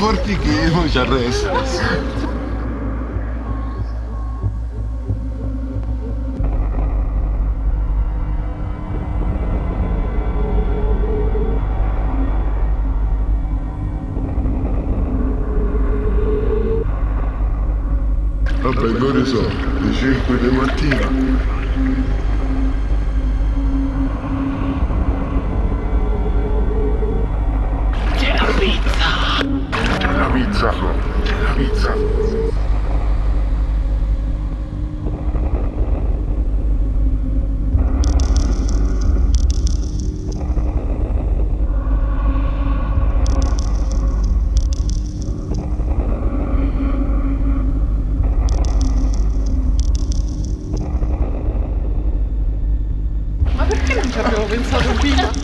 portichino ci arresta. Vabbè, non ne so, le 5 di mattina. La pizza, la pizza. Ma perché non ci avevo pensato prima?